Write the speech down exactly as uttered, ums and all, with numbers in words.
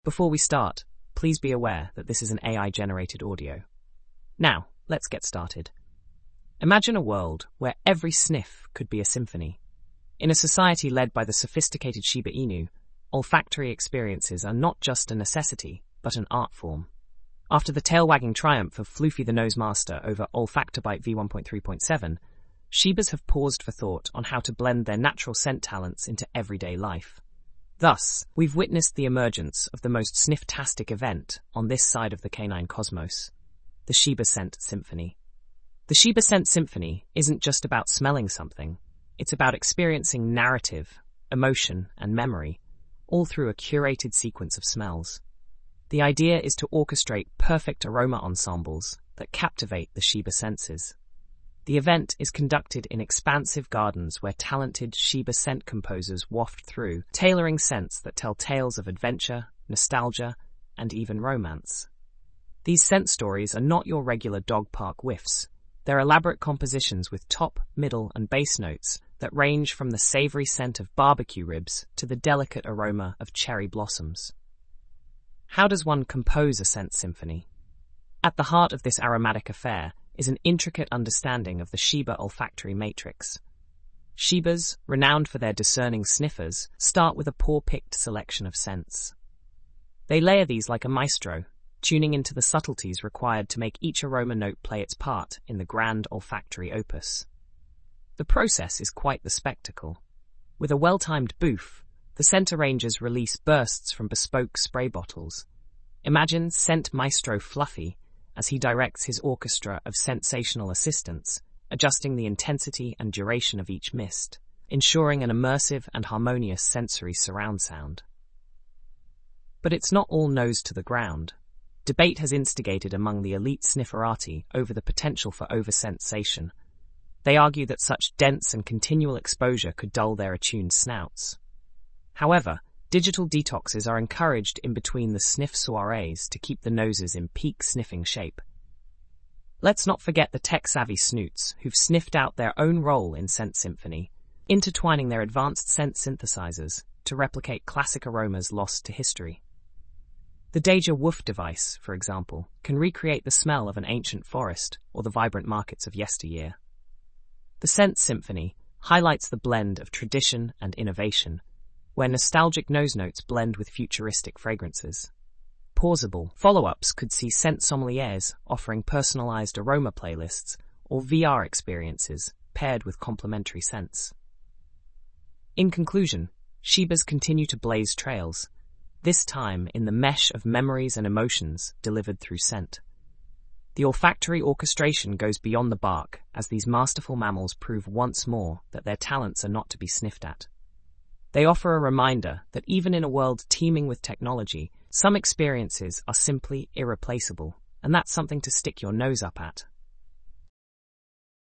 Before we start, please be aware that this is an A I-generated audio. Now, let's get started. Imagine a world where every sniff could be a symphony. In a society led by the sophisticated Shiba Inu, olfactory experiences are not just a necessity, but an art form. After the tail-wagging triumph of Floofy the Nose Master over Olfactobyte v one point three point seven, Shibas have paused for thought on how to blend their natural scent talents into everyday life. Thus, we've witnessed the emergence of the most sniff-tastic event on this side of the canine cosmos, the Shiba Scent Symphony. The Shiba Scent Symphony isn't just about smelling something, it's about experiencing narrative, emotion, and memory, all through a curated sequence of smells. The idea is to orchestrate perfect aroma ensembles that captivate the Shiba senses. The event is conducted in expansive gardens where talented Shiba scent composers waft through, tailoring scents that tell tales of adventure, nostalgia, and even romance. These scent stories are not your regular dog park whiffs. They're elaborate compositions with top, middle, and bass notes that range from the savory scent of barbecue ribs to the delicate aroma of cherry blossoms. How does one compose a scent symphony? At the heart of this aromatic affair is an intricate understanding of the Shiba olfactory matrix. Shibas, renowned for their discerning sniffers, start with a paw-picked selection of scents. They layer these like a maestro, tuning into the subtleties required to make each aroma note play its part in the grand olfactory opus. The process is quite the spectacle. With a well-timed boof, the scent arrangers release bursts from bespoke spray bottles. Imagine Scent Maestro Fluffy as he directs his orchestra of sensational assistants, adjusting the intensity and duration of each mist, ensuring an immersive and harmonious sensory surround sound. But it's not all nose to the ground. Debate has instigated among the elite snifferati over the potential for oversensation. They argue that such dense and continual exposure could dull their attuned snouts. However, digital detoxes are encouraged in between the sniff soirees to keep the noses in peak sniffing shape. Let's not forget the tech-savvy snoots who've sniffed out their own role in Scent Symphony, intertwining their advanced scent synthesizers to replicate classic aromas lost to history. The Deja Woof device, for example, can recreate the smell of an ancient forest or the vibrant markets of yesteryear. The Scent Symphony highlights the blend of tradition and innovation, where nostalgic nose notes blend with futuristic fragrances. Pausable follow-ups could see scent sommeliers offering personalized aroma playlists or V R experiences paired with complementary scents. In conclusion, Shibas continue to blaze trails, this time in the mesh of memories and emotions delivered through scent. The olfactory orchestration goes beyond the bark as these masterful mammals prove once more that their talents are not to be sniffed at. They offer a reminder that even in a world teeming with technology, some experiences are simply irreplaceable, and that's something to stick your nose up at.